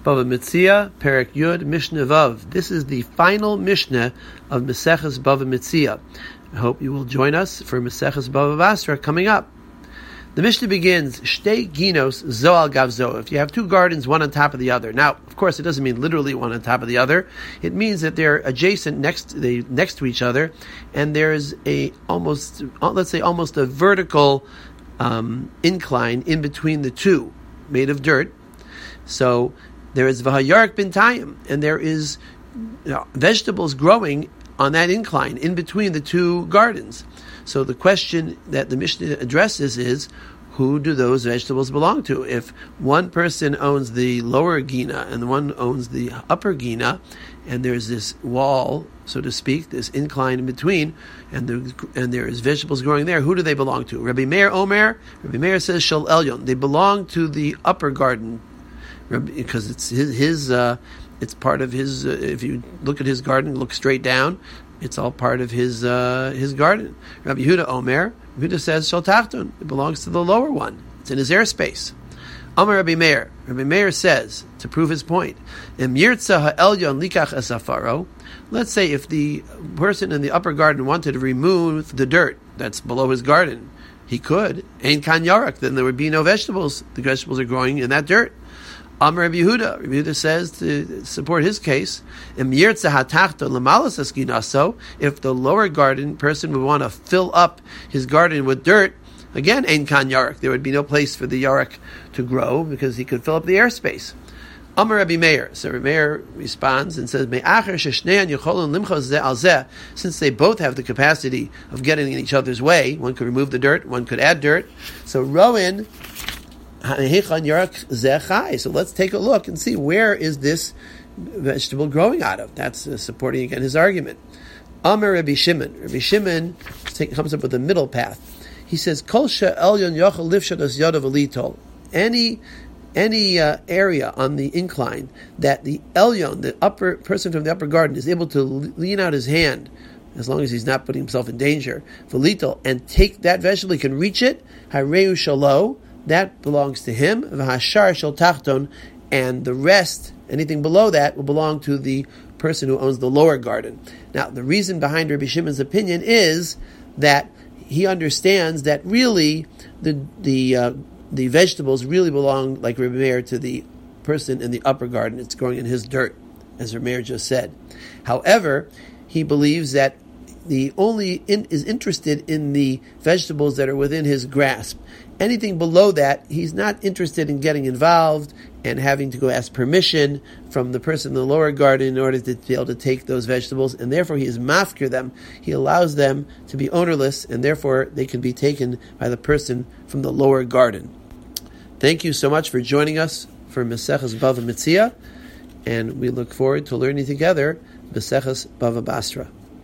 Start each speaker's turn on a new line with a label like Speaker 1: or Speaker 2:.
Speaker 1: Bava Metzia, Perek Yud, Mishnah Vav. This is the final Mishnah of Maseches Bava Metzia. I hope you will join us for Maseches Bava Basra coming up. The Mishnah begins, Shtei ginos zo al gav zo. If you have two gardens, one on top of the other. Now, of course, it doesn't mean literally one on top of the other. It means that they're adjacent, next to each other, and there's almost a vertical incline in between the two, made of dirt. So there is v'hayarik bintayim, and there is vegetables growing on that incline in between the two gardens. So the question that the Mishnah addresses is, who do those vegetables belong to? If one person owns the lower gina and one owns the upper gina, and there's this wall, so to speak, this incline in between, and there is vegetables growing there, who do they belong to? Rabbi Meir Omer, Rabbi Meir says Shel Elyon, they belong to the upper garden, because it's his it's part of his. If you look at his garden, look straight down, it's all part of his garden. Rabbi Yehuda Omer, Rabbi Yehuda says Shel Tachtun, it belongs to the lower one. It's in his airspace. Omer Rabbi Meir. Rabbi Meir says, to prove his point, Im yirtza ha'elyon likach esafaro. Let's say if the person in the upper garden wanted to remove the dirt that's below his garden, he could. Ein kan yarak, then there would be no vegetables. The vegetables are growing in that dirt. Amar Rabbi Yehuda. Rabbi Yehuda says, to support his case, if the lower garden person would want to fill up his garden with dirt, again, ein kan yarak, there would be no place for the yarak to grow because he could fill up the airspace. Amar Rabbi Meir. So Rabbi Meir responds and says, since they both have the capacity of getting in each other's way, one could remove the dirt, one could add dirt. So Rowan, so let's take a look and see, where is this vegetable growing out of? That's supporting again his argument. Amar Rabbi Shimon. Rabbi Shimon comes up with a middle path. He says, Kol she'elyon yochel lifshados yadav elitol. Any area on the incline that the elyon, the upper person from the upper garden, is able to lean out his hand, as long as he's not putting himself in danger, velitol, and take that vegetable, he can reach it, hareu shalo, that belongs to him, v'hashar shel tachton, and the rest, anything below that, will belong to the person who owns the lower garden. Now, the reason behind Rabbi Shimon's opinion is that he understands that really the vegetables really belong, like Rabbi Meir, to the person in the upper garden. It's growing in his dirt, as Rabbi Meir just said. However, he believes that he only is interested in the vegetables that are within his grasp. Anything below that, he's not interested in getting involved and having to go ask permission from the person in the lower garden in order to be able to take those vegetables, and therefore he is mafkir them. He allows them to be ownerless, and therefore they can be taken by the person from the lower garden. Thank you so much for joining us for Maseches Bava Metzia, and we look forward to learning together Maseches Bava Basra.